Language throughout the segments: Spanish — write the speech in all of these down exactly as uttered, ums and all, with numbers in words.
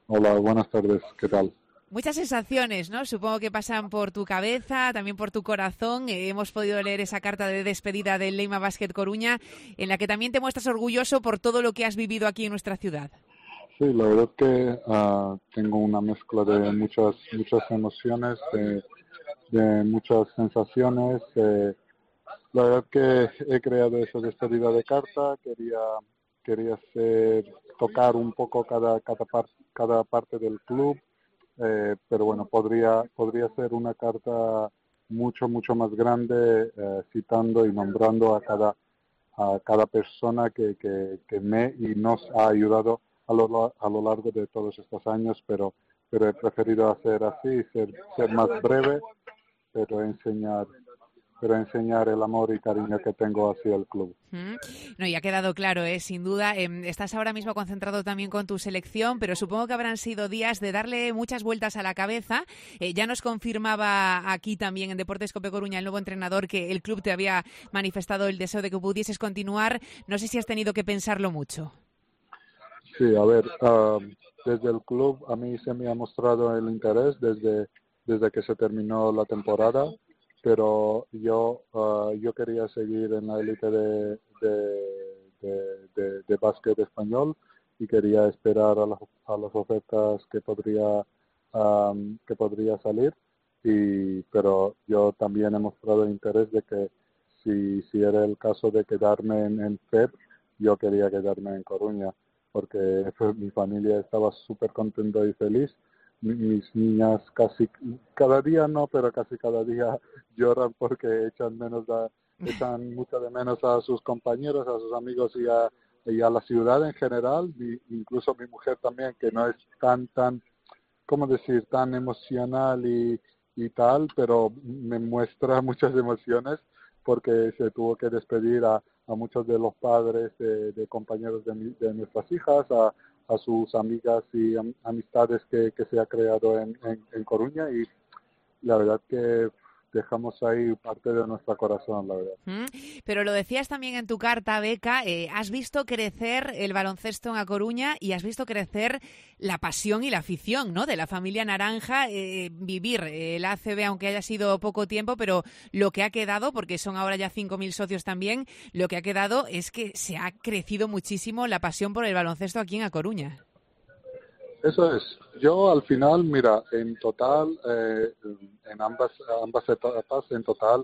Hola, buenas tardes, ¿qué tal? Muchas sensaciones, ¿no? Supongo que pasan por tu cabeza, también por tu corazón. Eh, hemos podido leer esa carta de despedida del Leima Basket Coruña, en la que también te muestras orgulloso por todo lo que has vivido aquí en nuestra ciudad. Sí, la verdad es que uh, tengo una mezcla de muchas muchas emociones, de, de muchas sensaciones. Eh, la verdad es que he creado esa despedida de carta, quería quería hacer, tocar un poco cada cada, par, cada parte del club, eh, pero bueno, podría podría ser una carta mucho mucho más grande, eh, citando y nombrando a cada a cada persona que, que, que me y nos ha ayudado a lo, a lo largo de todos estos años, pero, pero he preferido hacer así, ser, ser más breve, pero enseñar, pero enseñar el amor y cariño que tengo hacia el club. Mm. No, y ha quedado claro, ¿eh? Sin duda. Eh, estás ahora mismo concentrado también con tu selección, pero supongo que habrán sido días de darle muchas vueltas a la cabeza. Eh, ya nos confirmaba aquí también en Deportes Cope Coruña el nuevo entrenador que el club te había manifestado el deseo de que pudieses continuar. No sé si has tenido que pensarlo mucho. Sí, a ver, uh, desde el club a mí se me ha mostrado el interés desde, desde que se terminó la temporada, pero yo uh, yo quería seguir en la élite de, de, de, de, de básquet español y quería esperar a, la, a las ofertas que podría um, que podría salir, y pero yo también he mostrado interés de que si, si era el caso de quedarme en, en F E P, yo quería quedarme en Coruña, porque pues, mi familia estaba súper contenta y feliz. Mis niñas casi, cada día no, pero casi cada día lloran porque echan menos a, echan mucho de menos a sus compañeros, a sus amigos y a, y a la ciudad en general. Mi, incluso mi mujer también, que no es tan, tan, ¿cómo decir?, tan emocional y, y tal, pero me muestra muchas emociones porque se tuvo que despedir a, a muchos de los padres de, de compañeros de, mi, de nuestras hijas, a, a sus amigas y am, amistades que, que se ha creado en, en, en Coruña, y la verdad que dejamos ahí parte de nuestro corazón, la verdad. Mm. Pero lo decías también en tu carta, Beca, eh, has visto crecer el baloncesto en A Coruña y has visto crecer la pasión y la afición, ¿no?, de la familia naranja, eh, vivir el A C B, aunque haya sido poco tiempo, pero lo que ha quedado, porque son ahora ya cinco mil socios también, lo que ha quedado es que se ha crecido muchísimo la pasión por el baloncesto aquí en A Coruña. Eso es. Yo al final, mira, en total, eh, en ambas ambas etapas, en total,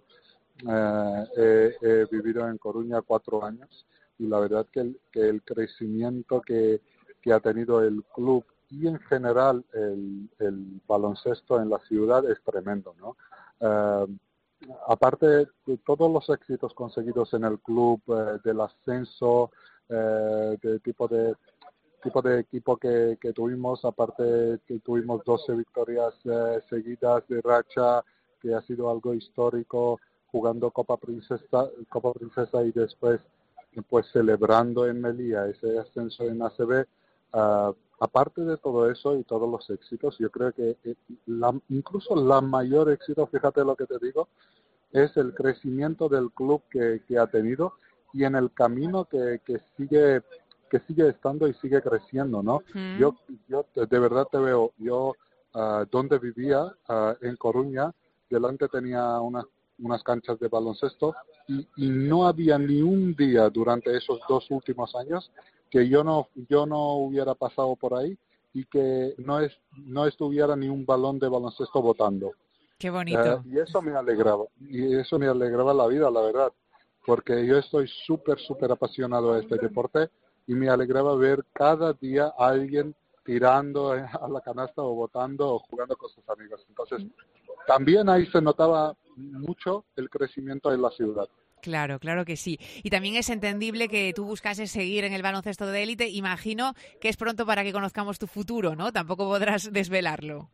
eh, he, he vivido en Coruña cuatro años, y la verdad que el, que el crecimiento que, que ha tenido el club y en general el, el baloncesto en la ciudad es tremendo, ¿no? Eh, aparte de todos los éxitos conseguidos en el club, eh, del ascenso, eh, de tipo de tipo de equipo que, que tuvimos, aparte que tuvimos doce victorias eh, seguidas de racha, que ha sido algo histórico, jugando Copa Princesa, Copa Princesa y después pues celebrando en Melilla ese ascenso en A C B. Uh, aparte de todo eso y todos los éxitos, yo creo que eh, la, incluso la mayor éxito, fíjate lo que te digo, es el crecimiento del club que, que ha tenido, y en el camino que, que sigue que sigue estando y sigue creciendo, ¿no? Mm. Yo yo de verdad te veo, yo uh, donde vivía, uh, en Coruña, delante tenía unas unas canchas de baloncesto, y, y no había ni un día durante esos dos últimos años que yo no yo no hubiera pasado por ahí y que no es no estuviera ni un balón de baloncesto botando. Qué Uh, bonito. y eso me alegraba, y eso me alegraba la vida, la verdad, porque yo estoy súper, súper apasionado de este deporte, y me alegraba ver cada día a alguien tirando a la canasta o botando o jugando con sus amigos. Entonces, también ahí se notaba mucho el crecimiento en la ciudad. Claro, claro que sí. Y también es entendible que tú buscases seguir en el baloncesto de élite. Imagino que es pronto para que conozcamos tu futuro, ¿no? Tampoco podrás desvelarlo.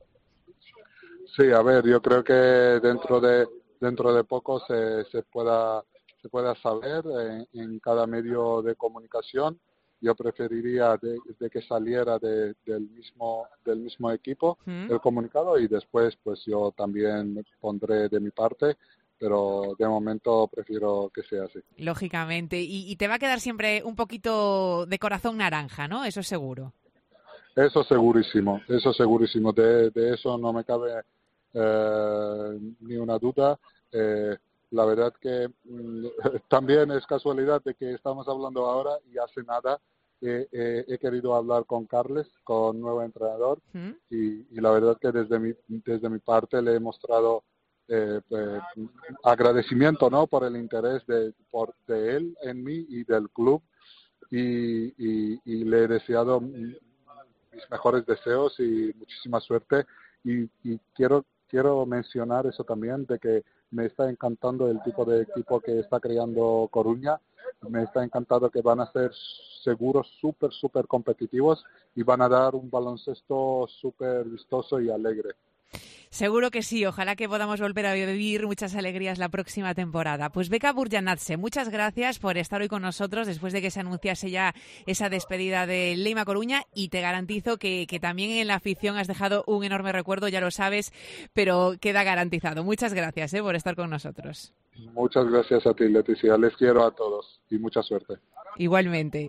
Sí, a ver, yo creo que dentro de dentro de poco se, se pueda se pueda saber en, en cada medio de comunicación. Yo preferiría de, de que saliera de, del mismo del mismo equipo ¿Mm? el comunicado, y después pues yo también pondré de mi parte, pero de momento prefiero que sea así. Lógicamente. Y, y te va a quedar siempre un poquito de corazón naranja, ¿no? Eso es seguro. Eso segurísimo, eso segurísimo, de, de eso no me cabe eh, ni una duda. Eh, la verdad que mm, también es casualidad de que estamos hablando ahora y hace nada eh, eh, he querido hablar con Carles, con nuevo entrenador, ¿Mm? y, y la verdad que desde mi, desde mi parte le he mostrado eh, eh, agradecimiento, ¿no?, por el interés de, por, de él en mí y del club, y, y, y le he deseado mis mejores deseos y muchísima suerte, y, y quiero quiero mencionar eso también, de que me está encantando el tipo de equipo que está creando Coruña, me está encantando que van a ser seguros súper súper competitivos y van a dar un baloncesto súper vistoso y alegre. Seguro que sí, ojalá que podamos volver a vivir muchas alegrías la próxima temporada. Pues Beka Burjanadze, muchas gracias por estar hoy con nosotros después de que se anunciase ya esa despedida de Leima Coruña, y te garantizo que, que también en la afición has dejado un enorme recuerdo, ya lo sabes, pero queda garantizado. Muchas gracias eh, por estar con nosotros. Muchas gracias a ti, Leticia, les quiero a todos y mucha suerte. Igualmente.